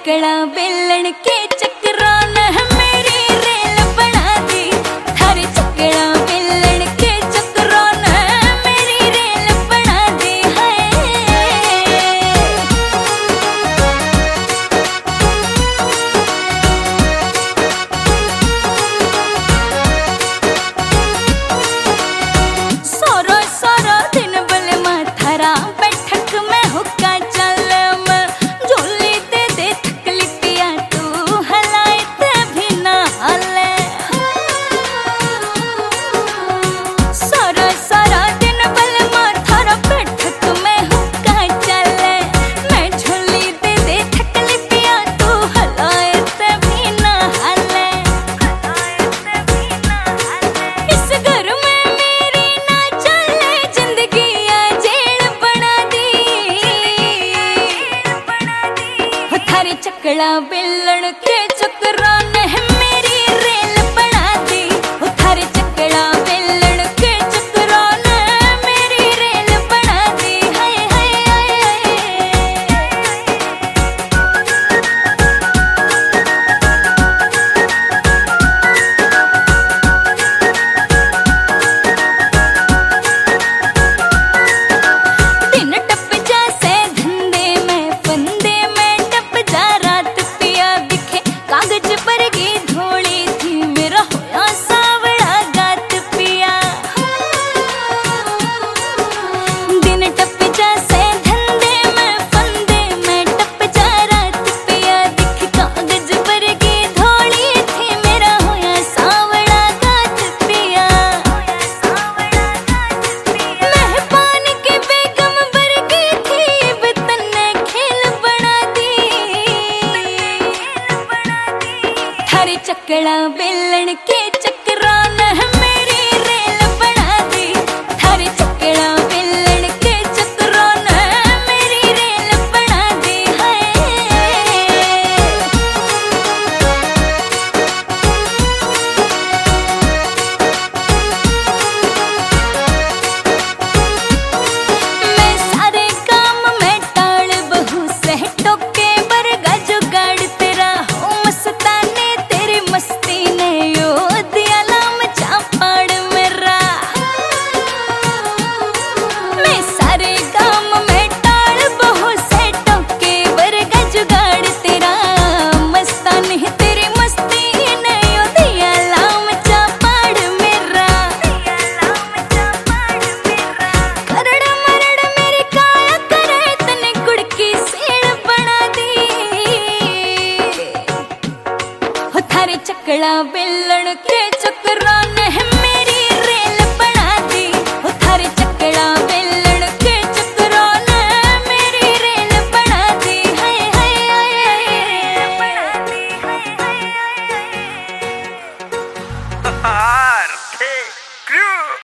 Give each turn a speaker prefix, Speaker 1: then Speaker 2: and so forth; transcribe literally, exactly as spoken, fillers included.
Speaker 1: चकड़ा बेलन के चक्करों ने मेरी रेल बना दी। थारे चकड़ा बेलन के चक्करों ने मेरी रेल बना दी है। सोरो सोरो दिन बल माथारा बैठक में हुक्का चल झोली दे दे थकली पिया तू हलाए ते भी ना हले। सोरो सोरो दिन बल माथारा बैठक में हुक्का चल मैं झोली दे दे थकली पिया तू हलाए ते भी ना हले। इस घर में मेरी ना चले जिंदगी जेल बना दी। हो थारे चकड़ा बेलन के चक्करों ने मेरी रेल बना दी। हो थारे चकड़ा बेलन के चक्करों ने मेरी रेल बना दी। हाय हाय हाय दिन टप जासे धंधे में फंदे में टप जा रात पिया दिखे कागज पर गी धोली थी मेरा होया सावड़ा गात पिया। दिन टप जासे धंधे में फंदे में टप जा रात पिया दिखे कागज पर गी धोली थी मेरा होया सावड़ा गात पिया। मेहमान के बेगम बरगी थी बतन ने खेल बना दी। थारे चकड़ा बेलन के चक्करों ने मेरी रेल बना दी। थारे चकड़ा बेलन के चक्करों ने मेरी रेल बना दी है। मैं सारे काम में टाल बहू से टोके बरगा जुगाड़ तेरा हो मस्ताने तेरी मस्ती ने यो दिया लाम चापाड़ मेरा। मैं सारे काम में टाल बहू से टोके बरगा जुगाड़ तेरा मस्ताने तेरी मस्ती ने यो दिया लाम चापाड़ मेरा। करड़ मरड़ मेरी काया करे तने गुड़ की सेड़ बना दी। हो थारे चकड़ा बेलन के